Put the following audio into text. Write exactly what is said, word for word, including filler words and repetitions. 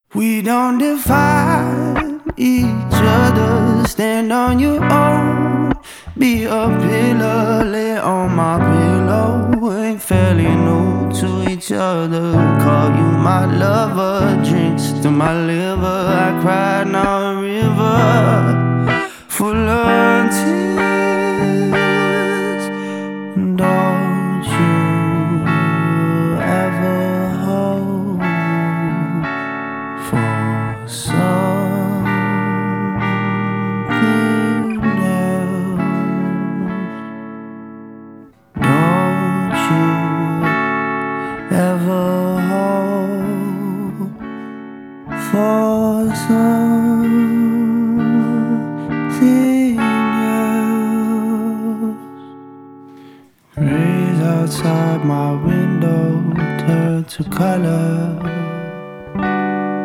We don't define each other. Stand on your own. Be a pillar, lay on my pillow. Ain't fairly new to each other. Call you my lover. Drinks to my liver. I cried now a river full of tears. Don't you ever hope for something else? Don't you ever hope for something else? Rays outside my window turn to color.